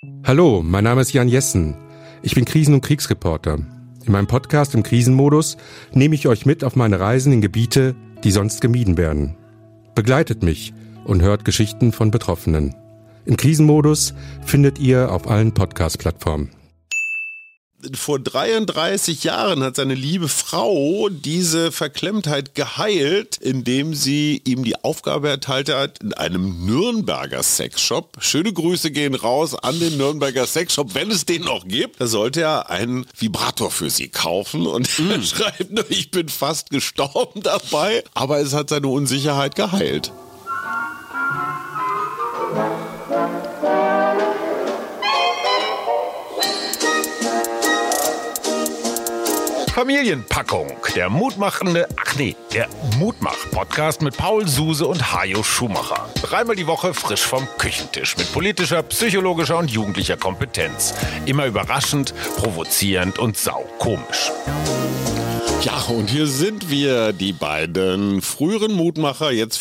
Hallo, mein Name ist Jan Jessen. Ich bin Krisen- und Kriegsreporter. In meinem Podcast im Krisenmodus nehme ich euch mit auf meine Reisen in Gebiete, die sonst gemieden werden. Begleitet mich und hört Geschichten von Betroffenen. Im Krisenmodus findet ihr auf allen Podcast-Plattformen. Vor 33 Jahren hat seine liebe Frau diese Verklemmtheit geheilt, indem sie ihm die Aufgabe erteilt hat, in einem Nürnberger Sexshop, schöne Grüße gehen raus an den Nürnberger Sexshop, wenn es den noch gibt, da sollte er einen Vibrator für sie kaufen und er schreibt nur, ich bin fast gestorben dabei, aber es hat seine Unsicherheit geheilt. Familienpackung, der Mutmach-Podcast mit Paul Suse und Hajo Schumacher. 3-mal die Woche frisch vom Küchentisch mit politischer, psychologischer und jugendlicher Kompetenz. Immer überraschend, provozierend und saukomisch. Ja, und hier sind wir, die beiden früheren Mutmacher, jetzt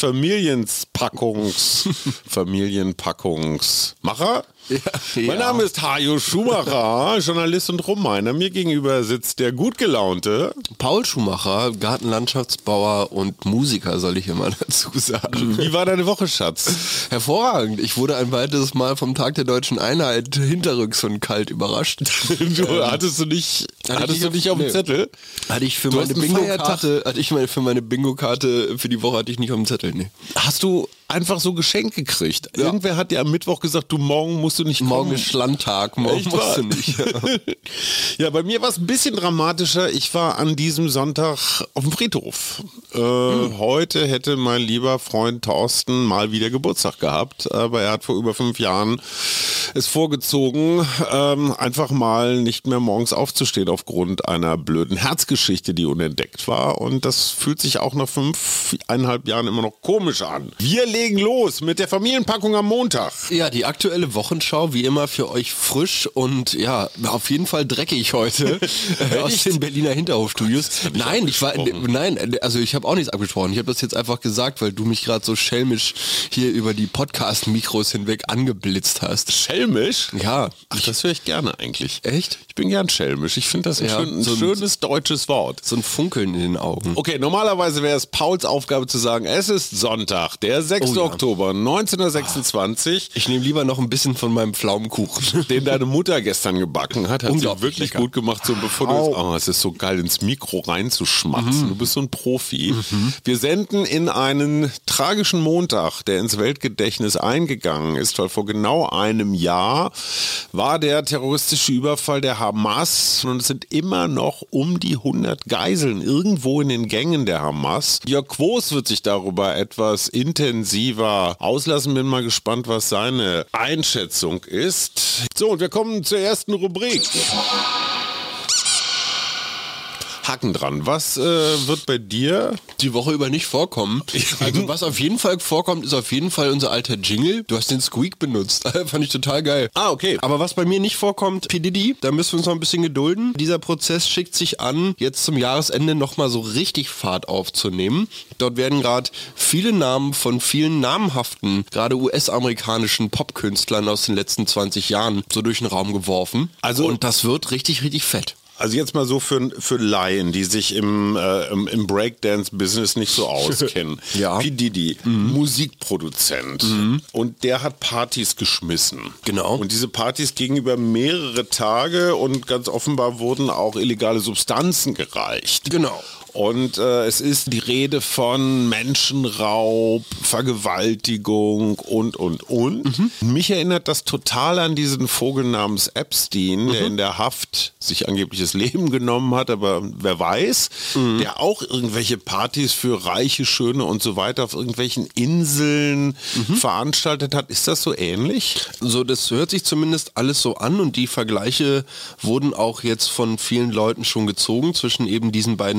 Familienpackungsmacher. Ja. Mein Name ist Hajo Schumacher, Journalist und Rummeiner. Mir gegenüber sitzt der gut gelaunte Paul Schumacher, Gartenlandschaftsbauer und Musiker, soll ich immer dazu sagen. Wie war deine Woche, Schatz? Hervorragend. Ich wurde ein weiteres Mal vom Tag der Deutschen Einheit hinterrücks und kalt überrascht. Hattest du nicht auf dem Zettel? Hatte ich für meine Bingo-Karte für die Woche hatte ich nicht auf dem Zettel, nee. Hast du einfach so geschenkt gekriegt? Ja. Irgendwer hat dir am Mittwoch gesagt, morgen musst du nicht kommen. Morgen ist Landtag, morgen musst du nicht. Ja. Ja, bei mir war es ein bisschen dramatischer. Ich war an diesem Sonntag auf dem Friedhof. Heute hätte mein lieber Freund Thorsten mal wieder Geburtstag gehabt, aber er hat vor über 5 Jahren es vorgezogen, einfach mal nicht mehr morgens aufzustehen aufgrund einer blöden Herzgeschichte, die unentdeckt war. Und das fühlt sich auch nach 5,5 Jahren immer noch komisch an. Wir legen los mit der Familienpackung am Montag. Ja, die aktuelle Wochenschau, wie immer für euch frisch und ja, auf jeden Fall dreckig heute aus den Berliner Hinterhofstudios. Nein, ich habe auch nichts abgesprochen. Ich habe das jetzt einfach gesagt, weil du mich gerade so schelmisch hier über die Podcast-Mikros hinweg angeblitzt hast. Schelmisch? Ja. Ach, das höre ich gerne eigentlich. Echt? Ich bin gern schelmisch. Ich finde das ein schönes deutsches Wort. So ein Funkeln in den Augen. Okay, normalerweise wäre es Pauls Aufgabe zu sagen, es ist Sonntag, der 6. Oktober, 1926. Ich nehme lieber noch ein bisschen von meinem Pflaumenkuchen. Den deine Mutter gestern gebacken hat sie wirklich lecker. Gut gemacht. So bevor du es ist so geil, ins Mikro reinzuschmatzen. Du bist so ein Profi. Wir senden in einen tragischen Montag, der ins Weltgedächtnis eingegangen ist, weil vor genau einem Jahr war der terroristische Überfall der Hamas und es sind immer noch um die 100 Geiseln irgendwo in den Gängen der Hamas. Jörg Quos wird sich darüber etwas intensiver auslassen. Bin mal gespannt, was seine Einschätzung ist. So, und wir kommen zur ersten Rubrik. Haken dran. Was wird bei dir die Woche über nicht vorkommen? Also was auf jeden Fall vorkommt, ist auf jeden Fall unser alter Jingle. Du hast den Squeak benutzt. Fand ich total geil. Okay. Aber was bei mir nicht vorkommt, P. Diddy, da müssen wir uns noch ein bisschen gedulden. Dieser Prozess schickt sich an, jetzt zum Jahresende nochmal so richtig Fahrt aufzunehmen. Dort werden gerade viele Namen von vielen namhaften, gerade US-amerikanischen Popkünstlern aus den letzten 20 Jahren so durch den Raum geworfen. Und das wird richtig, richtig fett. Also jetzt mal so für Laien, die sich im Breakdance-Business nicht so auskennen. Ja. P. Diddy, Musikproduzent. Und der hat Partys geschmissen. Genau. Und diese Partys gingen über mehrere Tage und ganz offenbar wurden auch illegale Substanzen gereicht. Genau. Und es ist die Rede von Menschenraub, Vergewaltigung und. Mich erinnert das total an diesen Vogel namens Epstein, der in der Haft sich angeblich das Leben genommen hat, aber wer weiß, der auch irgendwelche Partys für Reiche, Schöne und so weiter auf irgendwelchen Inseln veranstaltet hat. Ist das so ähnlich? So, das hört sich zumindest alles so an und die Vergleiche wurden auch jetzt von vielen Leuten schon gezogen zwischen eben diesen beiden Personen.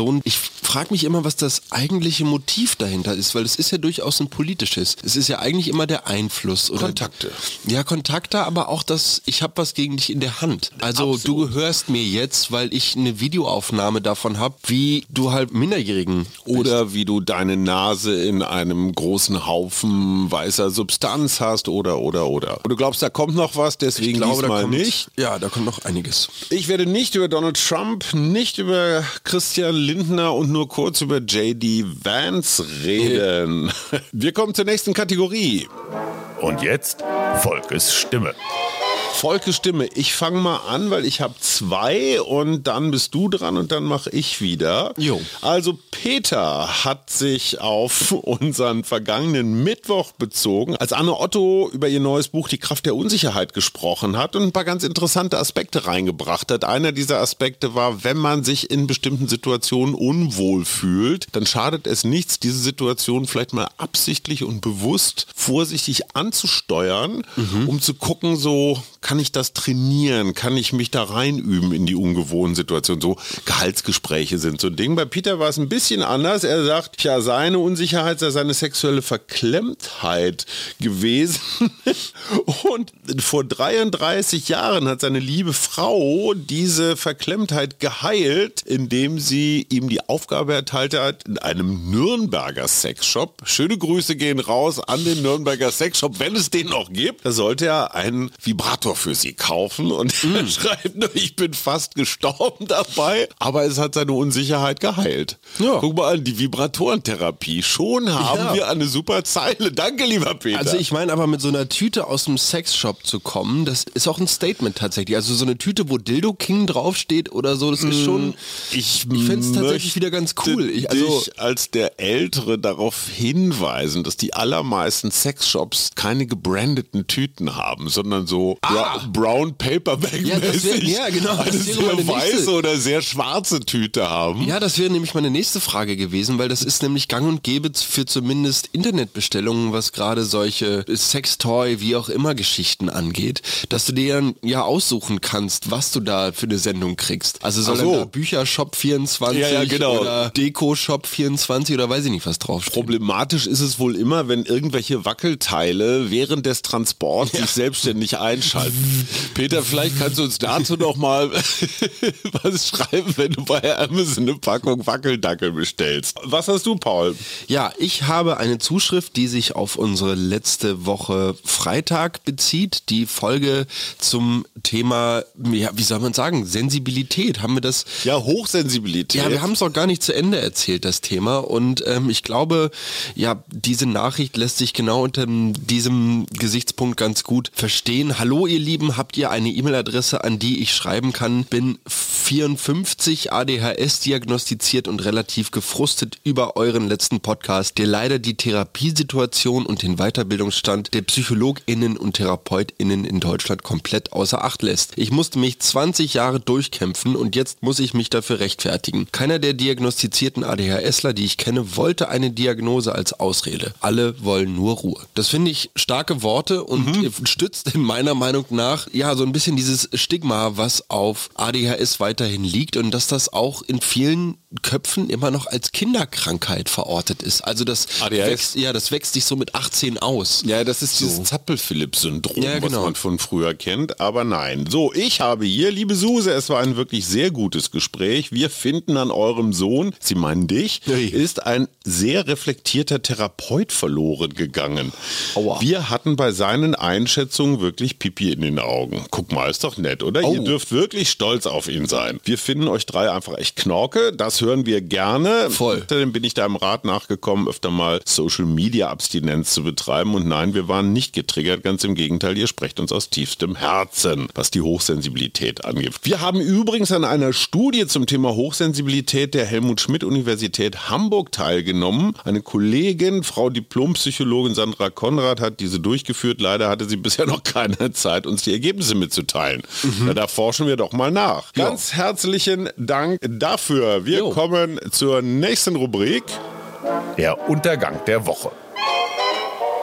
Person. Ich frage mich immer, was das eigentliche Motiv dahinter ist, weil es ist ja durchaus ein politisches. Es ist ja eigentlich immer der Einfluss. Oder Kontakte. Ja, Kontakte, aber auch das, ich habe was gegen dich in der Hand. Also Absolut. du gehörst mir jetzt, weil ich eine Videoaufnahme davon habe, wie du halt Minderjährigen Oder wie du deine Nase in einem großen Haufen weißer Substanz hast oder. Und du glaubst, da kommt noch was, deswegen diesmal nicht? Ja, da kommt noch einiges. Ich werde nicht über Donald Trump, nicht über Christian Lindner und nur kurz über J.D. Vance reden. Wir kommen zur nächsten Kategorie. Und jetzt Volkes Stimme. Volkes Stimme. Ich fange mal an, weil ich habe 2 und dann bist du dran und dann mache ich wieder. Jo. Also Peter hat sich auf unseren vergangenen Mittwoch bezogen, als Anne Otto über ihr neues Buch Die Kraft der Unsicherheit gesprochen hat und ein paar ganz interessante Aspekte reingebracht hat. Einer dieser Aspekte war, wenn man sich in bestimmten Situationen unwohl fühlt, dann schadet es nichts, diese Situation vielleicht mal absichtlich und bewusst vorsichtig anzusteuern, um zu gucken, so kann ich das trainieren, kann ich mich da reinüben in die ungewohnten Situationen. So Gehaltsgespräche sind so ein Ding. Bei Peter war es ein bisschen anders. Er sagt, ja, seine Unsicherheit sei seine sexuelle Verklemmtheit gewesen. Und vor 33 Jahren hat seine liebe Frau diese Verklemmtheit geheilt, indem sie ihm die Aufgabe erteilt hat, in einem Nürnberger Sexshop, schöne Grüße gehen raus an den Nürnberger Sexshop, wenn es den noch gibt, da sollte er einen Vibrator für sie kaufen und er schreibt nur, ich bin fast gestorben dabei, aber es hat seine Unsicherheit geheilt. Ja. Guck mal an, die Vibratorentherapie. Schon haben wir eine super Zeile. Danke, lieber Peter. Also ich meine aber, mit so einer Tüte aus dem Sexshop zu kommen, das ist auch ein Statement tatsächlich. Also so eine Tüte, wo Dildo King draufsteht oder so, das ist schon, ich finde es tatsächlich wieder ganz cool. Ich als der Ältere darauf hinweisen, dass die allermeisten Sexshops keine gebrandeten Tüten haben, sondern so Brown Paperback-mäßig. Ja, genau. Eine sehr weiße oder sehr schwarze Tüte haben. Ja, das wäre nämlich meine nächste Frage gewesen, weil das ist nämlich gang und gäbe für zumindest Internetbestellungen, was gerade solche Sextoy, wie auch immer Geschichten angeht, dass du dir dann ja aussuchen kannst, was du da für eine Sendung kriegst. Also soll dann da Büchershop 24 oder Deko-Shop 24 oder weiß ich nicht, was draufsteht. Problematisch ist es wohl immer, wenn irgendwelche Wackelteile während des Transports sich selbstständig einschalten. Peter, vielleicht kannst du uns dazu noch mal was schreiben, wenn du bei Amazon eine Packung Wackeldackel bestellst. Was hast du, Paul? Ja, ich habe eine Zuschrift, die sich auf unsere letzte Woche Freitag bezieht. Die Folge zum Thema, ja, wie soll man sagen, Sensibilität. Haben wir das? Ja, Hochsensibilität. Ja, wir haben es noch gar nicht zu Ende erzählt, das Thema. Und ich glaube, ja, diese Nachricht lässt sich genau unter diesem Gesichtspunkt ganz gut verstehen. Hallo ihr Lieben, habt ihr eine E-Mail-Adresse, an die ich schreiben kann? Bin 54, ADHS diagnostiziert und relativ gefrustet über euren letzten Podcast, der leider die Therapiesituation und den Weiterbildungsstand der PsychologInnen und TherapeutInnen in Deutschland komplett außer Acht lässt. Ich musste mich 20 Jahre durchkämpfen und jetzt muss ich mich dafür rechtfertigen. Keiner der diagnostizierten ADHSler, die ich kenne, wollte eine Diagnose als Ausrede. Alle wollen nur Ruhe. Das finde ich starke Worte und stützt in meiner Meinung nach ja so ein bisschen dieses Stigma, was auf ADHS weiterhin liegt und dass das auch in vielen Köpfen immer noch als Kinderkrankheit verortet ist. Also das wächst sich so mit 18 aus. Ja, das ist dieses Zappel-Philipp-Syndrom, ja, genau, was man von früher kennt, aber nein. So, ich habe hier, liebe Suse, es war ein wirklich sehr gutes Gespräch. Wir finden an eurem Sohn, Sie meinen dich, ist ein sehr reflektierter Therapeut verloren gegangen. Aua. Wir hatten bei seinen Einschätzungen wirklich Pipi in den Augen. Guck mal, ist doch nett, oder? Ihr dürft wirklich stolz auf ihn sein. Wir finden euch 3 einfach echt Knorke. Das hören wir gerne. Voll. Außerdem bin ich deinem Rat nachgekommen, öfter mal Social-Media-Abstinenz zu betreiben. Und nein, wir waren nicht getriggert. Ganz im Gegenteil, ihr sprecht uns aus tiefstem Herzen, was die Hochsensibilität angeht. Wir haben übrigens an einer Studie zum Thema Hochsensibilität der Helmut-Schmidt-Universität Hamburg teilgenommen. Eine Kollegin, Frau Diplompsychologin Sandra Konrad, hat diese durchgeführt. Leider hatte sie bisher noch keine Zeit, uns die Ergebnisse mitzuteilen. Ja, da forschen wir doch mal nach. Ganz herzlichen Dank dafür. Wir kommen zur nächsten Rubrik. Der Untergang der Woche.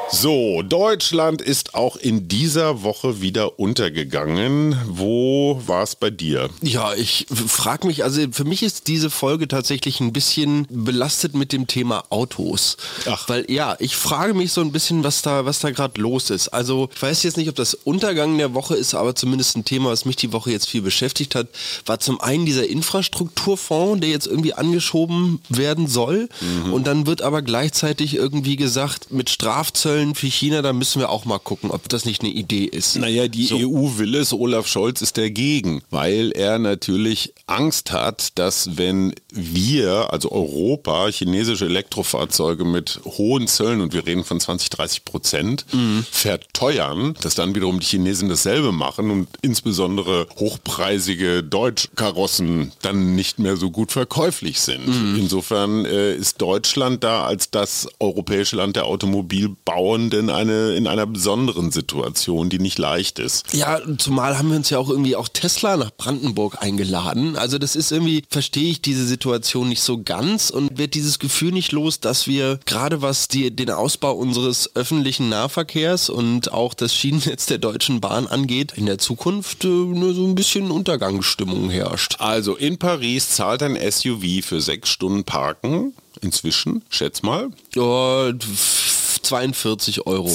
So, Deutschland ist auch in dieser Woche wieder untergegangen. Wo war es bei dir? Ja, ich frage mich, also für mich ist diese Folge tatsächlich ein bisschen belastet mit dem Thema Autos. Ach. Weil ja, ich frage mich so ein bisschen, was da gerade los ist. Also ich weiß jetzt nicht, ob das Untergang der Woche ist, aber zumindest ein Thema, was mich die Woche jetzt viel beschäftigt hat, war zum einen dieser Infrastrukturfonds, der jetzt irgendwie angeschoben werden soll. Und dann wird aber gleichzeitig irgendwie gesagt, mit Strafzöllen für China, da müssen wir auch mal gucken, ob das nicht eine Idee ist. Naja, die EU will es, Olaf Scholz ist dagegen, weil er natürlich Angst hat, dass wenn wir, also Europa, chinesische Elektrofahrzeuge mit hohen Zöllen, und wir reden von 20-30%, verteuern, dass dann wiederum die Chinesen dasselbe machen und insbesondere hochpreisige Deutschkarossen dann nicht mehr so gut verkäuflich sind. Insofern ist Deutschland da als das europäische Land der Automobilbauern in einer besonderen Situation, die nicht leicht ist. Ja, zumal haben wir uns ja auch irgendwie auch Tesla nach Brandenburg eingeladen. Also das ist irgendwie, verstehe ich diese Situation nicht so ganz und wird dieses Gefühl nicht los, dass wir gerade was den Ausbau unseres öffentlichen Nahverkehrs und auch das Schienennetz der Deutschen Bahn angeht, in der Zukunft nur so ein bisschen Untergangsstimmung herrscht. Also in Paris zahlt ein SUV für 6 Stunden Parken inzwischen, schätz mal. 42 Euro.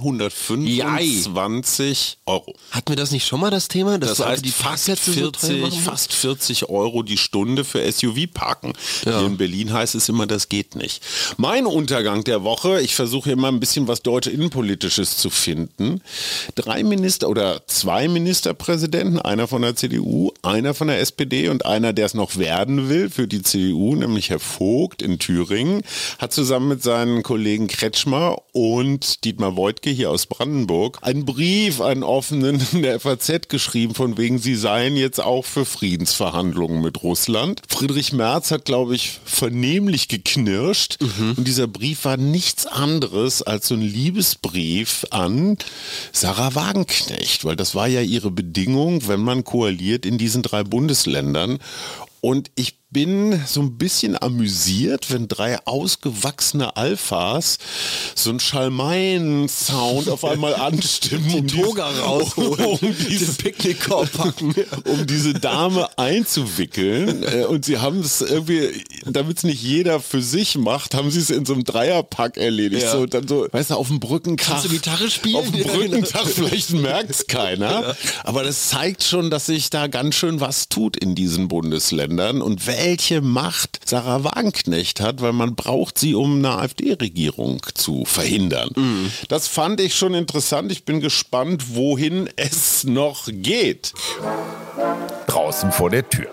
225 Euro. Hatten wir das nicht schon mal, das Thema? Das heißt, die fast 40 Euro die Stunde für SUV-Parken. Ja. Hier in Berlin heißt es immer, das geht nicht. Mein Untergang der Woche, ich versuche immer ein bisschen was deutsche Innenpolitisches zu finden. 2 Ministerpräsidenten, einer von der CDU, einer von der SPD und einer, der es noch werden will für die CDU, nämlich Herr Vogt in Thüringen, hat zusammen mit seinen Kollegen Kretschmer und Dietmar Woidke hier aus Brandenburg einen Brief, einen offenen in der FAZ geschrieben, von wegen sie seien jetzt auch für Friedensverhandlungen mit Russland. Friedrich Merz hat, glaube ich, vernehmlich geknirscht und dieser Brief war nichts anderes als so ein Liebesbrief an Sarah Wagenknecht, weil das war ja ihre Bedingung, wenn man koaliert in diesen 3 Bundesländern. Und ich bin so ein bisschen amüsiert, wenn 3 ausgewachsene Alphas so einen Schalmeien-Sound auf einmal anstimmen, die Toga rausholen, den Picknickkorb packen, um diese Dame einzuwickeln. Und sie haben es irgendwie, damit es nicht jeder für sich macht, haben sie es in so einem Dreierpack erledigt. Ja. So, und dann so, weißt du, auf dem Brückentag. Kannst du Gitarre spielen? Auf dem Brückentag, vielleicht merkt es keiner. Ja. Aber das zeigt schon, dass sich da ganz schön was tut in diesen Bundesländern und welche Macht Sarah Wagenknecht hat, weil man braucht sie, um eine AfD-Regierung zu verhindern. Das fand ich schon interessant. Ich bin gespannt, wohin es noch geht. Draußen vor der Tür.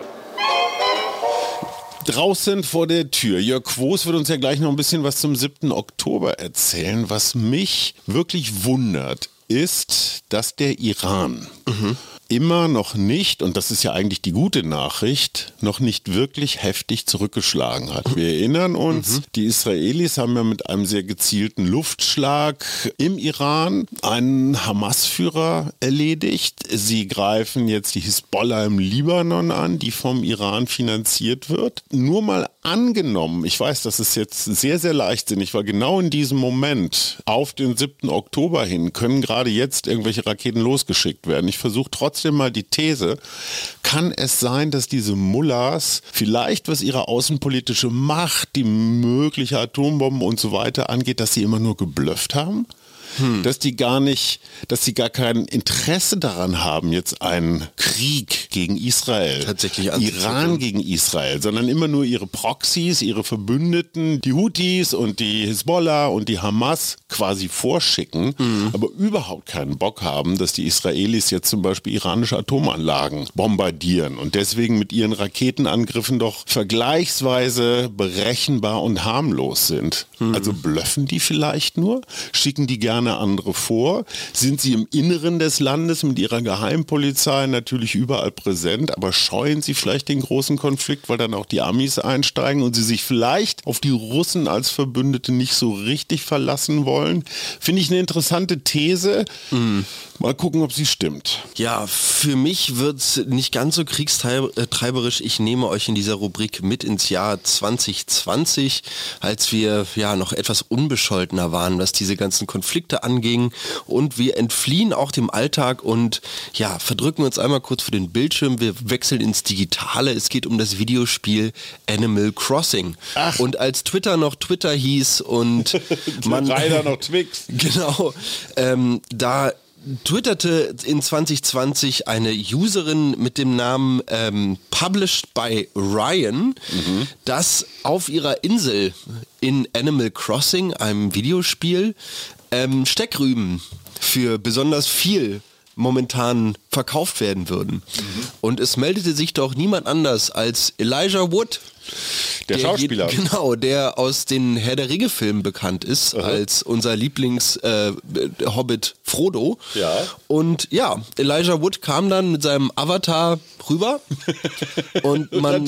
Draußen vor der Tür. Jörg Quos wird uns ja gleich noch ein bisschen was zum 7. Oktober erzählen. Was mich wirklich wundert, ist, dass der Iran immer noch nicht, und das ist ja eigentlich die gute Nachricht, noch nicht wirklich heftig zurückgeschlagen hat. Wir erinnern uns, die Israelis haben ja mit einem sehr gezielten Luftschlag im Iran einen Hamas-Führer erledigt. Sie greifen jetzt die Hisbollah im Libanon an, die vom Iran finanziert wird. Nur mal angenommen, ich weiß, das ist jetzt sehr, sehr leichtsinnig, weil genau in diesem Moment auf den 7. Oktober hin können gerade jetzt irgendwelche Raketen losgeschickt werden. Ich versuche trotzdem mal die These, kann es sein, dass diese Mullahs vielleicht, was ihre außenpolitische Macht, die mögliche Atombomben und so weiter angeht, dass sie immer nur geblufft haben? Dass die gar kein Interesse daran haben, jetzt einen Krieg gegen Israel, tatsächlich Iran gegen Israel, sondern immer nur ihre Proxys, ihre Verbündeten, die Houthis und die Hisbollah und die Hamas quasi vorschicken, aber überhaupt keinen Bock haben, dass die Israelis jetzt zum Beispiel iranische Atomanlagen bombardieren und deswegen mit ihren Raketenangriffen doch vergleichsweise berechenbar und harmlos sind. Also bluffen die vielleicht nur? Schicken die gerne andere vor? Sind sie im Inneren des Landes mit ihrer Geheimpolizei natürlich überall präsent, aber scheuen sie vielleicht den großen Konflikt, weil dann auch die Amis einsteigen und sie sich vielleicht auf die Russen als Verbündete nicht so richtig verlassen wollen? Finde ich eine interessante These. Mal gucken, ob sie stimmt. Ja, für mich wird es nicht ganz so kriegstreiberisch. Ich nehme euch in dieser Rubrik mit ins Jahr 2020, als wir ja noch etwas unbescholtener waren, was diese ganzen Konflikte anging, und wir entfliehen auch dem Alltag und ja, verdrücken uns einmal kurz vor den Bildschirm. Wir wechseln ins Digitale. Es geht um das Videospiel Animal Crossing. Ach. Und als Twitter noch Twitter hieß und man leider noch Twix. Genau, da twitterte in 2020 eine Userin mit dem Namen Published by Ryan, dass auf ihrer Insel in Animal Crossing, einem Videospiel, Steckrüben für besonders viel momentan verkauft werden würden. Und es meldete sich doch niemand anders als Elijah Wood. Der Schauspieler. Genau, der aus den Herr der Ringe-Filmen bekannt ist, als unser Lieblings-Hobbit Frodo. Ja. Und ja, Elijah Wood kam dann mit seinem Avatar rüber und man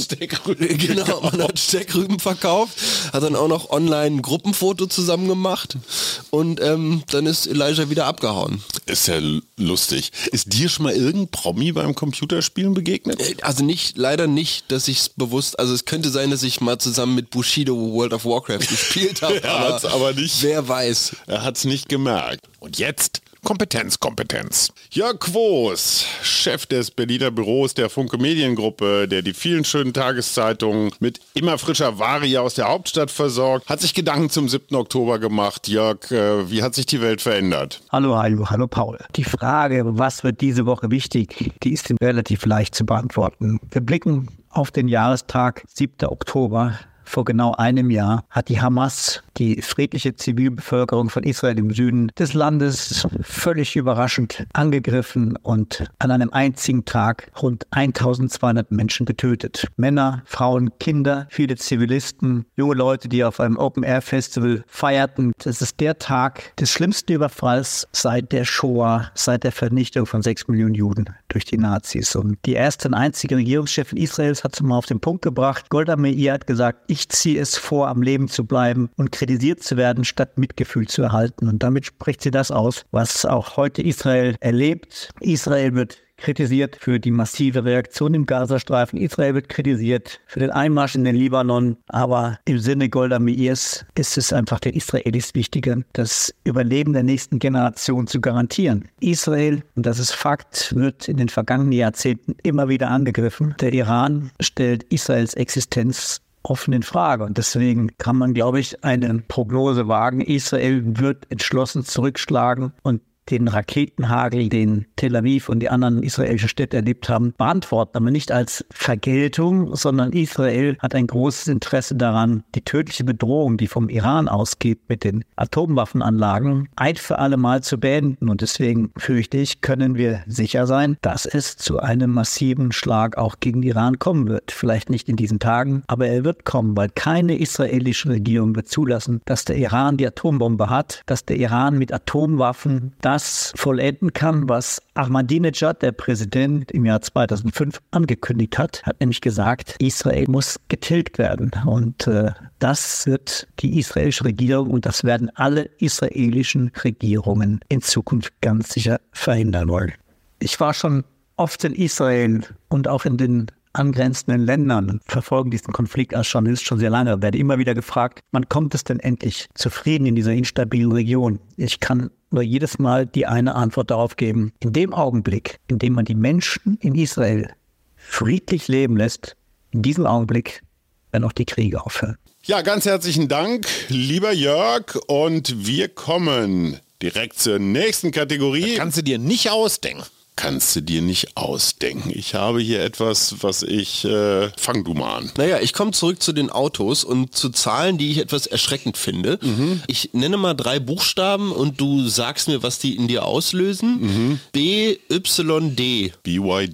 hat Steckrüben verkauft, hat dann auch noch online ein Gruppenfoto zusammen gemacht und dann ist Elijah wieder abgehauen. Ist ja lustig. Ist dir schon mal irgendein Promi beim Computerspielen begegnet? Also leider nicht, dass ich es bewusst, also es könnte sein, dass ich mal zusammen mit Bushido World of Warcraft gespielt habe, aber nicht. Wer weiß. Er hat es nicht gemerkt. Und jetzt Kompetenz. Jörg Quos, Chef des Berliner Büros der Funke Mediengruppe, der die vielen schönen Tageszeitungen mit immer frischer Ware hier aus der Hauptstadt versorgt, hat sich Gedanken zum 7. Oktober gemacht. Jörg, wie hat sich die Welt verändert? Hallo Paul. Die Frage, was wird diese Woche wichtig, die ist relativ leicht zu beantworten. Wir blicken auf den Jahrestag 7. Oktober. Vor genau einem Jahr hat die Hamas die friedliche Zivilbevölkerung von Israel im Süden des Landes völlig überraschend angegriffen und an einem einzigen Tag rund 1200 Menschen getötet. Männer, Frauen, Kinder, viele Zivilisten, junge Leute, die auf einem Open-Air-Festival feierten. Das ist der Tag des schlimmsten Überfalls seit der Shoah, seit der Vernichtung von 6 Millionen Juden durch die Nazis. Und die erste und einzige Regierungschefin Israels hat es mal auf den Punkt gebracht. Golda Meir hat gesagt, ich ziehe es vor, am Leben zu bleiben und kritisiert zu werden, statt Mitgefühl zu erhalten. Und damit spricht sie das aus, was auch heute Israel erlebt. Israel wird kritisiert für die massive Reaktion im Gazastreifen. Israel wird kritisiert für den Einmarsch in den Libanon. Aber im Sinne Golda Meirs ist es einfach den Israelis wichtiger, das Überleben der nächsten Generation zu garantieren. Israel, und das ist Fakt, wird in den vergangenen Jahrzehnten immer wieder angegriffen. Der Iran stellt Israels Existenz offen in Frage. Und deswegen kann man, glaube ich, eine Prognose wagen. Israel wird entschlossen zurückschlagen und den Raketenhagel, den Tel Aviv und die anderen israelischen Städte erlebt haben, beantworten. Aber nicht als Vergeltung, sondern Israel hat ein großes Interesse daran, die tödliche Bedrohung, die vom Iran ausgeht mit den Atomwaffenanlagen, ein für alle Mal zu beenden. Und deswegen, fürchte ich, können wir sicher sein, dass es zu einem massiven Schlag auch gegen Iran kommen wird. Vielleicht nicht in diesen Tagen, aber er wird kommen, weil keine israelische Regierung wird zulassen, dass der Iran die Atombombe hat, dass der Iran mit Atomwaffen das vollenden kann, was Ahmadinejad, der Präsident, im Jahr 2005 angekündigt hat. Hat nämlich gesagt, Israel muss getilgt werden. Und das wird die israelische Regierung und das werden alle israelischen Regierungen in Zukunft ganz sicher verhindern wollen. Ich war schon oft in Israel und auch in den angrenzenden Ländern, verfolgen diesen Konflikt als Journalist schon sehr lange, werde immer wieder gefragt, wann kommt es denn endlich zu Frieden in dieser instabilen Region? Ich kann nur jedes Mal die eine Antwort darauf geben. In dem Augenblick, in dem man die Menschen in Israel friedlich leben lässt, in diesem Augenblick werden auch die Kriege aufhören. Ja, ganz herzlichen Dank, lieber Jörg. Und wir kommen direkt zur nächsten Kategorie. Das kannst du dir nicht ausdenken. Kannst du dir nicht ausdenken. Ich habe hier etwas, was ich... fang du mal an. Naja, ich komme zurück zu den Autos und zu Zahlen, die ich etwas erschreckend finde. Ich nenne mal 3 Buchstaben und du sagst mir, was die in dir auslösen. BYD. BYD.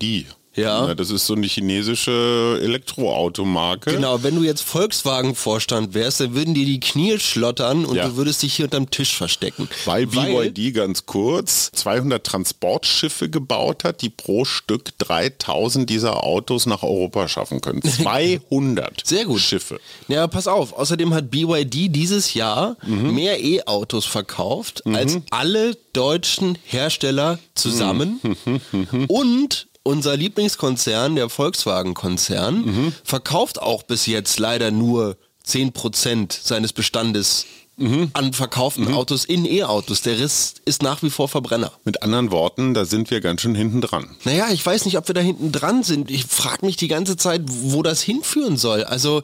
Ja. Na, das ist so eine chinesische Elektroautomarke. Genau, wenn du jetzt Volkswagen-Vorstand wärst, dann würden dir die Knie schlottern und du würdest dich hier unterm Tisch verstecken. Weil BYD, ganz kurz, 200 Transportschiffe gebaut hat, die pro Stück 3000 dieser Autos nach Europa schaffen können. 200 Sehr gut. Schiffe. Ja, pass auf. Außerdem hat BYD dieses Jahr mehr E-Autos verkauft als alle deutschen Hersteller zusammen. Und unser Lieblingskonzern, der Volkswagen-Konzern, verkauft auch bis jetzt leider nur 10% seines Bestandes an verkauften Autos in E-Autos. Der Rest ist nach wie vor Verbrenner. Mit anderen Worten, da sind wir ganz schön hinten dran. Naja, ich weiß nicht, ob wir da hinten dran sind. Ich frage mich die ganze Zeit, wo das hinführen soll. Also,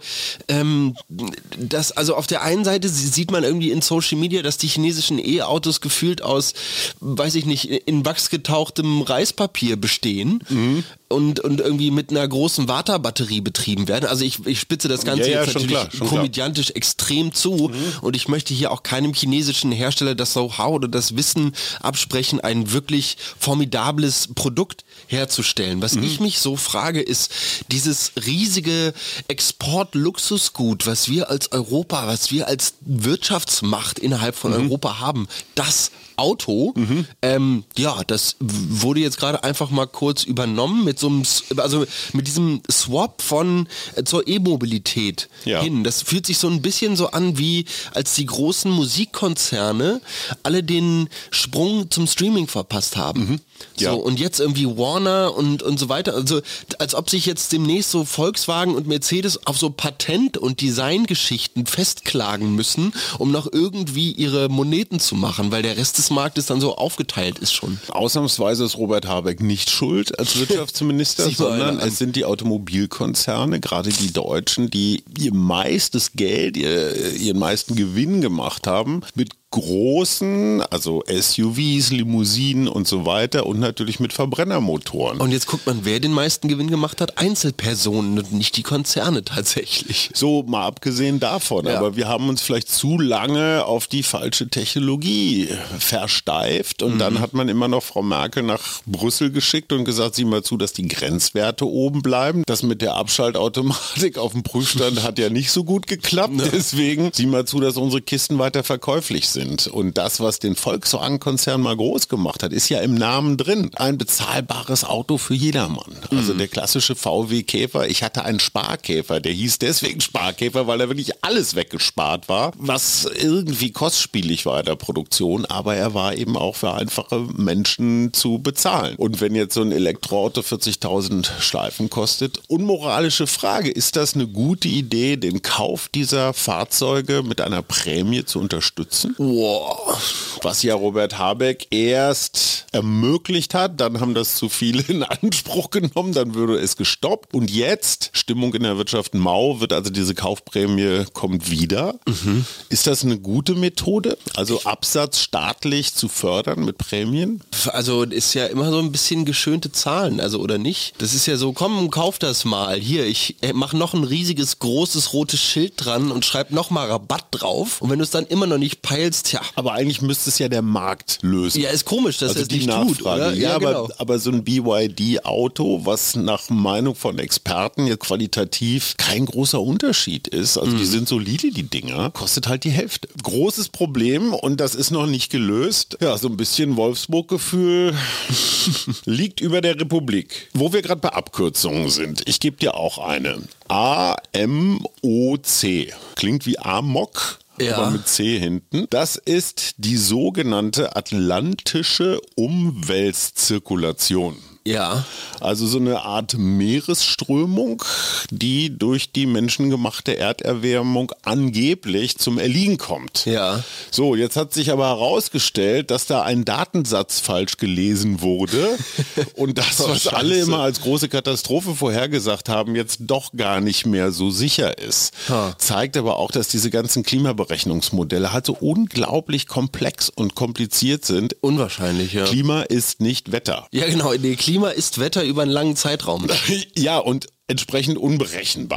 also auf der einen Seite sieht man irgendwie in Social Media, dass die chinesischen E-Autos gefühlt aus, weiß ich nicht, in Wachs getauchtem Reispapier bestehen. Und irgendwie mit einer großen Vata-Batterie betrieben werden. Also ich spitze das Ganze jetzt natürlich komödiantisch extrem zu und ich möchte hier auch keinem chinesischen Hersteller das Know-how oder das Wissen absprechen, ein wirklich formidables Produkt herzustellen. Was ich mich so frage, ist dieses riesige Export-Luxusgut, was wir als Europa, was wir als Wirtschaftsmacht innerhalb von Europa haben, das Auto, das wurde jetzt gerade einfach mal kurz übernommen mit so einem, also mit diesem Swap zur E-Mobilität hin. Das fühlt sich so ein bisschen so an, wie als die großen Musikkonzerne alle den Sprung zum Streaming verpasst haben. So, und jetzt irgendwie Warner und so weiter. Also als ob sich jetzt demnächst so Volkswagen und Mercedes auf so Patent- und Designgeschichten festklagen müssen, um noch irgendwie ihre Moneten zu machen, weil der Rest des Marktes dann so aufgeteilt ist schon. Ausnahmsweise ist Robert Habeck nicht schuld als Wirtschaftsminister, sondern es sind die Automobilkonzerne, gerade die Deutschen, die ihr meistes Geld, ihren meisten Gewinn gemacht haben mit großen, also SUVs, Limousinen und so weiter und natürlich mit Verbrennermotoren. Und jetzt guckt man, wer den meisten Gewinn gemacht hat, Einzelpersonen und nicht die Konzerne tatsächlich. So, mal abgesehen davon, aber wir haben uns vielleicht zu lange auf die falsche Technologie versteift und dann hat man immer noch Frau Merkel nach Brüssel geschickt und gesagt, sieh mal zu, dass die Grenzwerte oben bleiben. Das mit der Abschaltautomatik auf dem Prüfstand hat ja nicht so gut geklappt, deswegen sieh mal zu, dass unsere Kisten weiter verkäuflich sind. Und das, was den Volkswagen-Konzern mal groß gemacht hat, ist ja im Namen drin. Ein bezahlbares Auto für jedermann. Also der klassische VW-Käfer. Ich hatte einen Sparkäfer, der hieß deswegen Sparkäfer, weil er wirklich alles weggespart war, was irgendwie kostspielig war in der Produktion, aber er war eben auch für einfache Menschen zu bezahlen. Und wenn jetzt so ein Elektroauto 40.000 Schleifen kostet, unmoralische Frage, ist das eine gute Idee, den Kauf dieser Fahrzeuge mit einer Prämie zu unterstützen? Was ja Robert Habeck erst ermöglicht hat, dann haben das zu viele in Anspruch genommen, dann würde es gestoppt und jetzt, Stimmung in der Wirtschaft mau, wird also diese Kaufprämie kommt wieder. Ist das eine gute Methode? Also Absatz staatlich zu fördern mit Prämien? Also ist ja immer so ein bisschen geschönte Zahlen, also oder nicht? Das ist ja so, komm, kauf das mal. Hier, ich mache noch ein riesiges, großes, rotes Schild dran und schreib noch mal Rabatt drauf und wenn du es dann immer noch nicht peilst, tja. Aber eigentlich müsste es ja der Markt lösen. Ja, ist komisch, dass also er es nicht tut, oder? Ja, genau. aber so ein BYD-Auto, was nach Meinung von Experten jetzt qualitativ kein großer Unterschied ist, also die sind solide, die Dinger, kostet halt die Hälfte. Großes Problem und das ist noch nicht gelöst. Ja, so ein bisschen Wolfsburg-Gefühl liegt über der Republik. Wo wir gerade bei Abkürzungen sind, ich gebe dir auch eine. AMOC. Klingt wie Amok. Aber mit C hinten. Das ist die sogenannte atlantische Umweltzirkulation. Ja. Also so eine Art Meeresströmung, die durch die menschengemachte Erderwärmung angeblich zum Erliegen kommt. Ja. So, jetzt hat sich aber herausgestellt, dass da ein Datensatz falsch gelesen wurde und das, was alle immer als große Katastrophe vorhergesagt haben, jetzt doch gar nicht mehr so sicher ist. Zeigt aber auch, dass diese ganzen Klimaberechnungsmodelle halt so unglaublich komplex und kompliziert sind. Unwahrscheinlich, ja. Klima ist nicht Wetter. Ja, genau. Klima ist Wetter über einen langen Zeitraum. Ja, und entsprechend unberechenbar.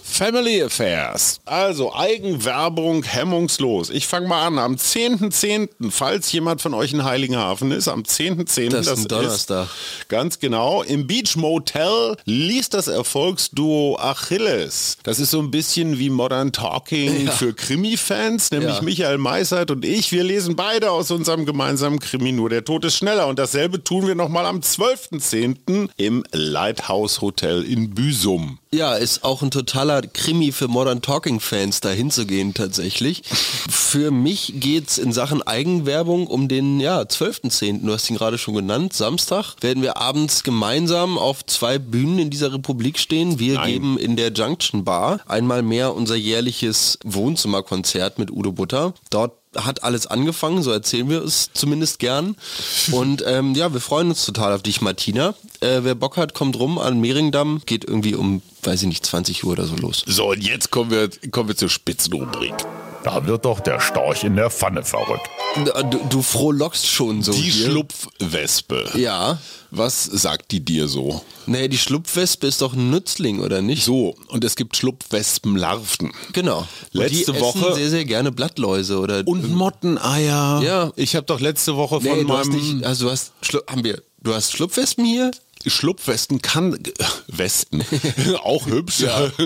Family Affairs. Also Eigenwerbung hemmungslos. Ich fange mal an. Am 10.10., falls jemand von euch in Heiligenhafen ist, am 10.10. Das ist ein Donnerstag. Ganz genau. Im Beach Motel liest das Erfolgsduo Achilles. Das ist so ein bisschen wie Modern Talking für Krimi-Fans, nämlich Michael Meissert und ich. Wir lesen beide aus unserem gemeinsamen Krimi Nur der Tod ist schneller. Und dasselbe tun wir nochmal am 12.10. im Lighthouse Hotel in Büsum. Ja, ist auch ein totaler Krimi für Modern Talking Fans, da hinzugehen tatsächlich. Für mich geht's in Sachen Eigenwerbung um den 12.10., du hast ihn gerade schon genannt, Samstag, werden wir abends gemeinsam auf 2 Bühnen in dieser Republik stehen. Wir geben in der Junction Bar einmal mehr unser jährliches Wohnzimmerkonzert mit Udo Butter. Dort hat alles angefangen, so erzählen wir es zumindest gern. Und wir freuen uns total auf dich, Martina. Wer Bock hat, kommt rum an Mehringdamm. Geht irgendwie um, 20 Uhr oder so los. So, und jetzt kommen wir zur Spitzenrubrik. Da wird doch der Storch in der Pfanne verrückt. Du frohlockst schon so. Die hier. Schlupfwespe. Ja. Was sagt die dir so? Naja, die Schlupfwespe ist doch ein Nützling, oder nicht? So, und es gibt Schlupfwespenlarven. Genau. Letzte die Woche essen sehr, sehr gerne Blattläuse oder und Motteneier. Ja. Ich habe doch letzte Woche von du meinem hast nicht, also du hast Schlupfwespen hier? Schlupfwespen Westen, auch hübsch,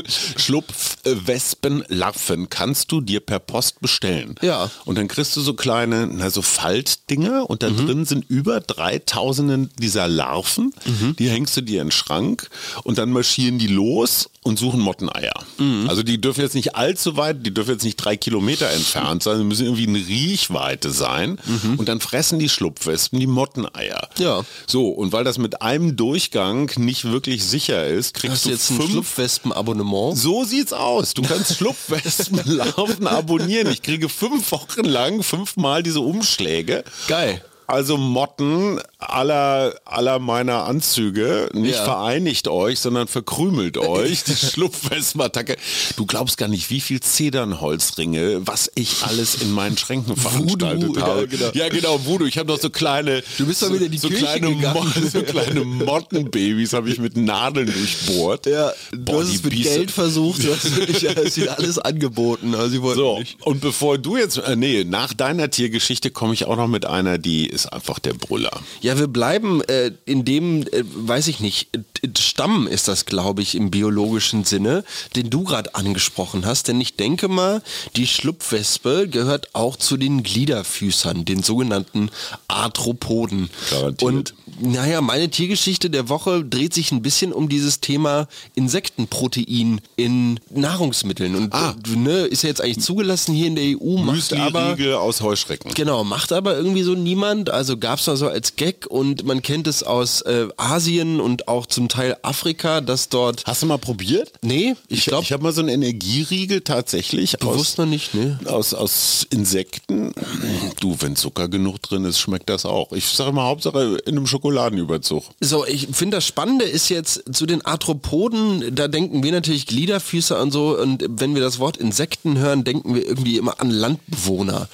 Schlupfwespenlarven kannst du dir per Post bestellen. Ja. Und dann kriegst du so kleine, so Faltdinger und da drin sind über 3000 dieser Larven, die hängst du dir in den Schrank und dann marschieren die los und suchen Motteneier. Also die dürfen jetzt nicht allzu weit, die dürfen jetzt nicht 3 Kilometer entfernt sein, die müssen irgendwie in Riechweite sein und dann fressen die Schlupfwespen die Motteneier. Ja. So, und weil das mit einem Durchgang nicht wirklich sicher ist, kriegst Hast du du jetzt ein Schlupfwespen-Abonnement? So sieht's aus. Du kannst Schlupfwespenlarven abonnieren. Ich kriege 5 Wochen lang 5-mal diese Umschläge. Geil. Also Motten aller meiner Anzüge, nicht vereinigt euch, sondern verkrümelt euch. Die Schlupfwespenattacke. Du glaubst gar nicht, wie viel Zedernholzringe, was ich alles in meinen Schränken veranstaltet habe. Ja, genau, Voodoo. Ich habe noch so kleine, du bist doch wieder in die Kirche gegangen. So kleine Mottenbabys habe ich mit Nadeln durchbohrt. Ja, du hast es mit Geld versucht, du hast ihnen alles angeboten. Also sie wollten nicht. Und bevor du jetzt, nach deiner Tiergeschichte komme ich auch noch mit einer, die ist einfach der Brüller. Ja, wir bleiben in dem, weiß ich nicht, Stamm ist das, glaube ich, im biologischen Sinne, den du gerade angesprochen hast. Denn ich denke mal, die Schlupfwespe gehört auch zu den Gliederfüßern, den sogenannten Arthropoden. Garantiert. Und meine Tiergeschichte der Woche dreht sich ein bisschen um dieses Thema Insektenprotein in Nahrungsmitteln. Und ist ja jetzt eigentlich zugelassen hier in der EU. Müsli-Riegel aus Heuschrecken. Genau, macht aber irgendwie so niemand. Also gab es da so als Gag und man kennt es aus Asien und auch zum Teil Afrika, dass dort... Hast du mal probiert? Nee, ich glaube... Ich habe mal so einen Energieriegel tatsächlich bewusst noch nicht, ne? Aus Insekten. Du, wenn Zucker genug drin ist, schmeckt das auch. Ich sage mal, Hauptsache in einem Schokoladenüberzug. So, ich finde, das Spannende ist jetzt zu den Arthropoden, da denken wir natürlich Gliederfüßer und so, und wenn wir das Wort Insekten hören, denken wir irgendwie immer an Landbewohner.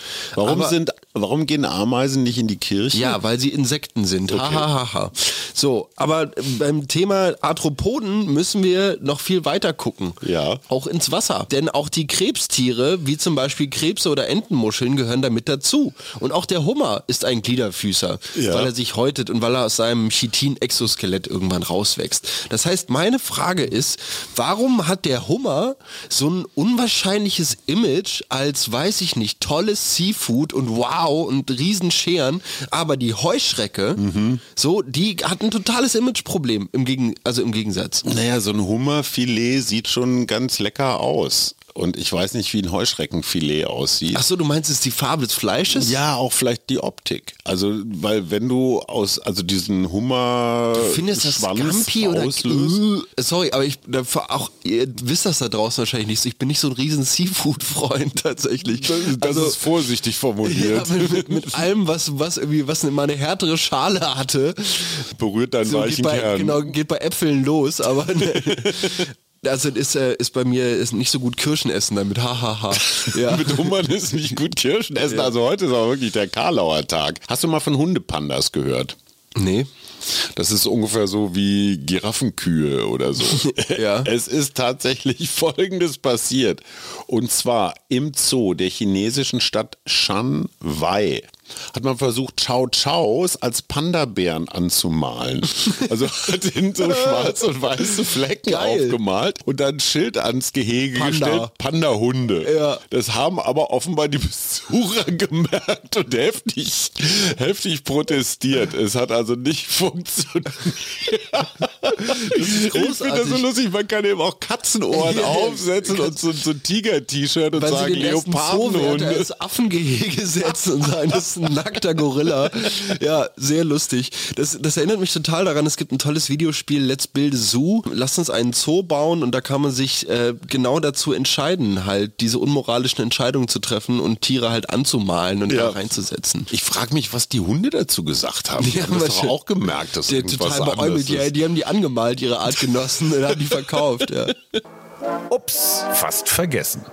Warum gehen Ameisen nicht in die Kirche? Ja, weil sie Insekten sind. Okay. So, aber beim Thema Arthropoden müssen wir noch viel weiter gucken. Ja. Auch ins Wasser. Denn auch die Krebstiere, wie zum Beispiel Krebse oder Entenmuscheln, gehören damit dazu. Und auch der Hummer ist ein Gliederfüßer, weil er sich häutet und weil er aus seinem Chitin-Exoskelett irgendwann rauswächst. Das heißt, meine Frage ist, warum hat der Hummer so ein unwahrscheinliches Image als, weiß ich nicht, tolles Seafood und wow und Riesenscheren, aber die Heuschrecke, die hat ein totales Imageproblem im Gegensatz. Naja, so ein Hummerfilet sieht schon ganz lecker aus. Und ich weiß nicht, wie ein Heuschreckenfilet aussieht. Ach so, du meinst, es ist die Farbe des Fleisches? Ja, auch vielleicht die Optik. Also, weil wenn du diesen Hummer findest das Scampi oder sorry, aber ihr wisst das da draußen wahrscheinlich nicht. Ich bin nicht so ein riesen Seafood-Freund tatsächlich. Das ist vorsichtig formuliert. Ja, mit allem, was immer eine härtere Schale hatte. Berührt deinen weichen Kern. Genau, geht bei Äpfeln los, aber... Also ist bei mir nicht so gut Kirschen essen damit, hahaha. Ja. Mit Hummern ist nicht gut Kirschen essen, also heute ist auch wirklich der Karlauer Tag. Hast du mal von Hundepandas gehört? Nee. Das ist ungefähr so wie Giraffenkühe oder so. Ja. Es ist tatsächlich Folgendes passiert. Und zwar im Zoo der chinesischen Stadt Shanwei hat man versucht, Chow-Chows als Panda-Bären anzumalen. Also hat hinten so schwarze und weiße Flecken aufgemalt und dann ein Schild ans Gehege gestellt, Panda-Hunde. Ja. Das haben aber offenbar die Besucher gemerkt und heftig protestiert. Es hat also nicht funktioniert. Ich finde das so lustig, man kann eben auch Katzenohren aufsetzen und so ein Tiger-T-Shirt und weil sagen, sie den Leopardenhunde. als Affengehege setzen und sagen, das ist ein nackter Gorilla. Ja, sehr lustig. Das erinnert mich total daran, es gibt ein tolles Videospiel, Let's Build a Zoo. Lasst uns einen Zoo bauen und da kann man sich genau dazu entscheiden, halt diese unmoralischen Entscheidungen zu treffen und Tiere halt anzumalen und da reinzusetzen. Ich frage mich, was die Hunde dazu gesagt haben. Die haben das doch auch gemerkt, dass irgendwas anders ist. Die haben die angemalt, ihre Artgenossen, und haben die verkauft. Ja. Ups, fast vergessen.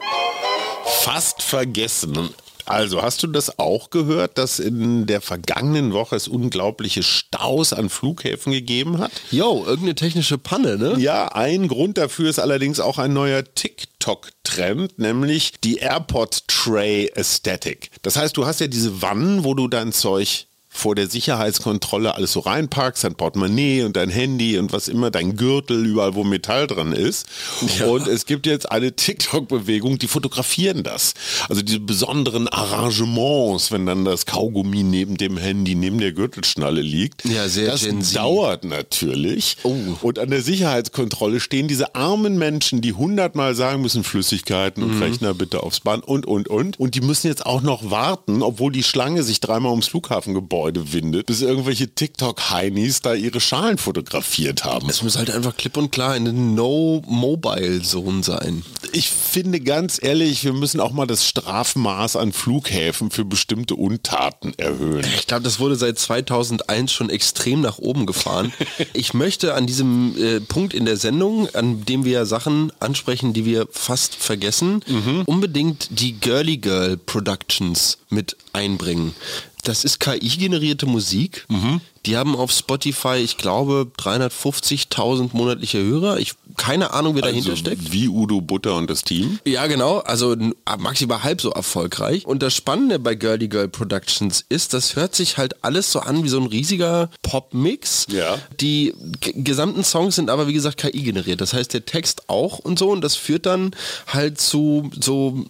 Fast vergessen. Also, hast du das auch gehört, dass in der vergangenen Woche es unglaubliche Staus an Flughäfen gegeben hat? Jo, irgendeine technische Panne, ne? Ja, ein Grund dafür ist allerdings auch ein neuer TikTok-Trend, nämlich die Airport Tray Aesthetic. Das heißt, du hast ja diese Wannen, wo du dein Zeug vor der Sicherheitskontrolle alles so reinpackst, dein Portemonnaie und dein Handy und was immer, dein Gürtel, überall wo Metall dran ist. Ja. Und es gibt jetzt eine TikTok-Bewegung, die fotografieren das. Also diese besonderen Arrangements, wenn dann das Kaugummi neben dem Handy, neben der Gürtelschnalle liegt. Ja, sehr das Gen Z. Dauert natürlich. Oh. Und an der Sicherheitskontrolle stehen diese armen Menschen, die 100-mal sagen müssen, Flüssigkeiten und Rechner bitte aufs Band und. Und die müssen jetzt auch noch warten, obwohl die Schlange sich 3-mal ums Flughafengebäude windet, bis irgendwelche TikTok-Heinis da ihre Schalen fotografiert haben. Es muss halt einfach klipp und klar eine No-Mobile-Zone sein. Ich finde ganz ehrlich, wir müssen auch mal das Strafmaß an Flughäfen für bestimmte Untaten erhöhen. Ich glaube, das wurde seit 2001 schon extrem nach oben gefahren. Ich möchte an diesem Punkt in der Sendung, an dem wir Sachen ansprechen, die wir fast vergessen, unbedingt die Girly Girl Productions mit einbringen. Das ist KI-generierte Musik. Die haben auf Spotify, ich glaube, 350.000 monatliche Hörer. Keine Ahnung, wer dahinter steckt. Wie Udo Butter und das Team? Ja, genau. Also maximal halb so erfolgreich. Und das Spannende bei Girly Girl Productions ist, das hört sich halt alles so an wie so ein riesiger Pop-Mix. Ja. Die gesamten Songs sind aber, wie gesagt, KI generiert. Das heißt, der Text auch und so. Und das führt dann halt zu so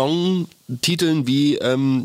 Songtiteln wie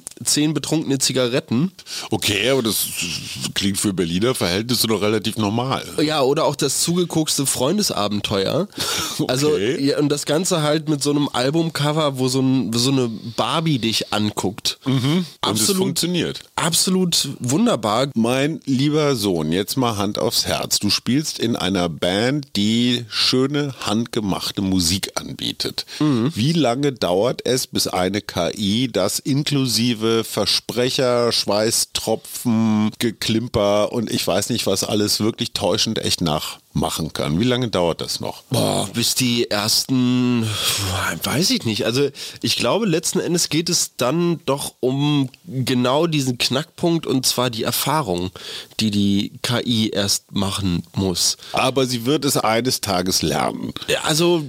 10 betrunkene Zigaretten. Okay, aber das klingt für Berliner Verhältnisse doch relativ normal. Ja, oder auch das zugekokste Freundesabenteuer. Okay. Also, ja, und das Ganze halt mit so einem Albumcover, wo so eine Barbie dich anguckt. Und Absolut, es funktioniert. Absolut wunderbar. Mein lieber Sohn, jetzt mal Hand aufs Herz. Du spielst in einer Band, die schöne, handgemachte Musik anbietet. Wie lange dauert es, bis eine KI das inklusive Versprecher, Schweißtropfen, Geklimper und ich weiß nicht was alles wirklich täuschend echt nachmachen kann? Wie lange dauert das noch? Boah, bis die ersten, weiß ich nicht. Also ich glaube, letzten Endes geht es dann doch um genau diesen Knackpunkt und zwar die Erfahrung, die KI erst machen muss. Aber sie wird es eines Tages lernen. Ja, also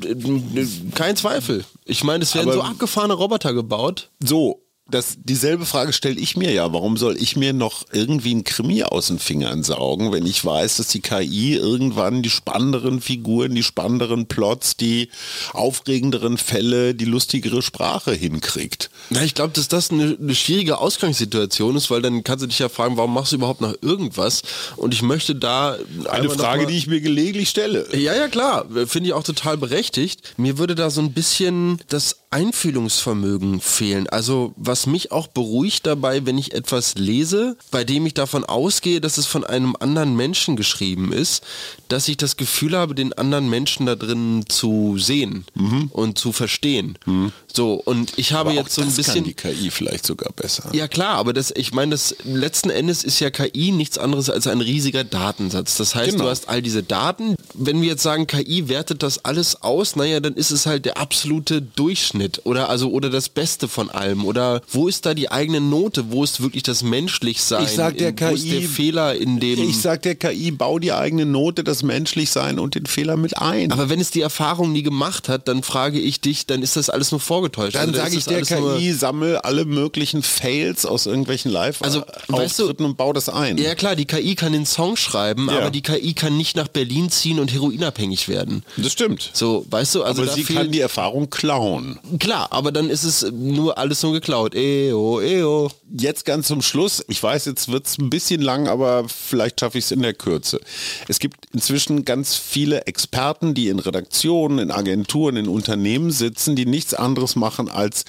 kein Zweifel. Ich meine, es werden so abgefahrene Roboter gebaut. So. Dieselbe Frage stelle ich mir ja. Warum soll ich mir noch irgendwie einen Krimi aus den Fingern saugen, wenn ich weiß, dass die KI irgendwann die spannenderen Figuren, die spannenderen Plots, die aufregenderen Fälle, die lustigere Sprache hinkriegt? Na, ich glaube, dass das eine schwierige Ausgangssituation ist, weil dann kannst du dich ja fragen, warum machst du überhaupt noch irgendwas? Und ich möchte da... Eine Frage, die ich mir gelegentlich stelle. Ja, klar. Finde ich auch total berechtigt. Mir würde da so ein bisschen das Einfühlungsvermögen fehlen. Also was mich auch beruhigt dabei, wenn ich etwas lese, bei dem ich davon ausgehe, dass es von einem anderen Menschen geschrieben ist, dass ich das Gefühl habe, den anderen Menschen da drin zu sehen und zu verstehen. So, und ich habe jetzt so ein bisschen... kann die KI vielleicht sogar besser. Ja klar, aber ich meine, letzten Endes ist ja KI nichts anderes als ein riesiger Datensatz. Das heißt, du hast all diese Daten. Wenn wir jetzt sagen, KI wertet das alles aus, naja, dann ist es halt der absolute Durchschnitt. Durchschnitt oder das Beste von allem? Oder wo ist da die eigene Note? Wo ist wirklich das Menschlichsein? Ich sag der KI, wo ist der Fehler in dem... Ich sag der KI, bau die eigene Note, das Menschlichsein und den Fehler mit ein. Aber wenn es die Erfahrung nie gemacht hat, dann frage ich dich, dann ist das alles nur vorgetäuscht. Dann sage ich der KI, sammel alle möglichen Fails aus irgendwelchen Live-Auftritten und bau das ein. Ja klar, die KI kann den Song schreiben, aber die KI kann nicht nach Berlin ziehen und heroinabhängig werden. Das stimmt. So, weißt du, also aber sie kann die Erfahrung klauen. Klar, aber dann ist es alles nur geklaut. Eo. Jetzt ganz zum Schluss, ich weiß, jetzt wird es ein bisschen lang, aber vielleicht schaffe ich es in der Kürze. Es gibt inzwischen ganz viele Experten, die in Redaktionen, in Agenturen, in Unternehmen sitzen, die nichts anderes machen als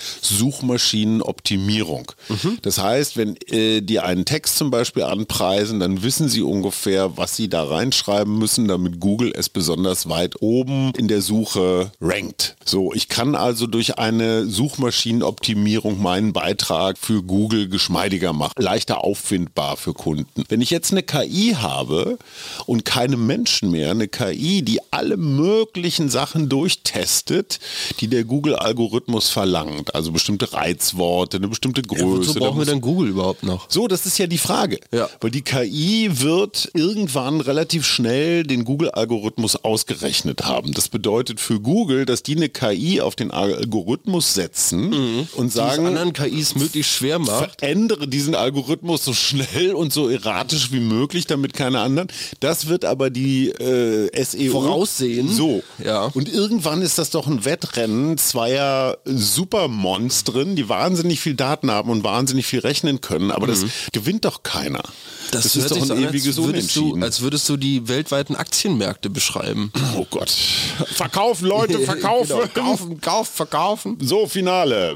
Suchmaschinenoptimierung. Das heißt, wenn die einen Text zum Beispiel anpreisen, dann wissen sie ungefähr, was sie da reinschreiben müssen, damit Google es besonders weit oben in der Suche rankt. So, ich kann also durch eine Suchmaschinenoptimierung meinen Beitrag für Google geschmeidiger machen, leichter auffindbar für Kunden. Wenn ich jetzt eine KI habe und keine Menschen mehr, eine KI, die alle möglichen Sachen durchtestet, die der Google-Algorithmus verlangt, also bestimmte Reizworte, eine bestimmte Größe. Wozu brauchen wir denn Google überhaupt noch? So, das ist ja die Frage. Ja. Weil die KI wird irgendwann relativ schnell den Google-Algorithmus ausgerechnet haben. Das bedeutet für Google, dass die eine KI auf den Algorithmus setzen und sagen, die es anderen KIs möglichst schwer macht. Verändere diesen Algorithmus so schnell und so erratisch wie möglich, damit keine anderen. Das wird aber die SEO voraussehen. So. Ja. Und irgendwann ist das doch ein Wettrennen zweier Supermonstren, die wahnsinnig viel Daten haben und wahnsinnig viel rechnen können, aber das gewinnt doch keiner. Das ist doch ein ewiges Unentschieden. Als würdest du die weltweiten Aktienmärkte beschreiben. Oh Gott. Verkaufen, Leute, verkaufen. Genau. Verkaufen. So, Finale.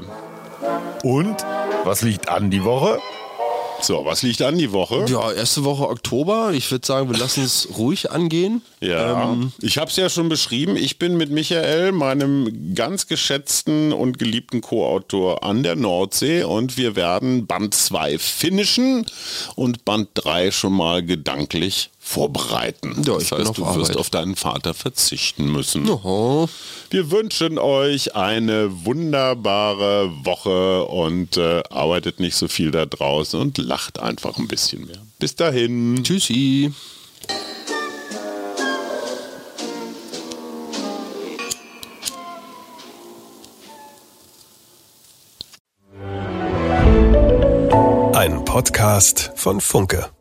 Und? Was liegt an die Woche? So, was liegt an die Woche? Ja, erste Woche Oktober. Ich würde sagen, wir lassen es ruhig angehen. Ja, ich habe es ja schon beschrieben. Ich bin mit Michael, meinem ganz geschätzten und geliebten Co-Autor, an der Nordsee und wir werden Band 2 finishen und Band 3 schon mal gedanklich vorbereiten. Ja, das heißt, du wirst auf deinen Vater verzichten müssen. Oho. Wir wünschen euch eine wunderbare Woche und arbeitet nicht so viel da draußen und lacht einfach ein bisschen mehr. Bis dahin. Tschüssi. Ein Podcast von Funke.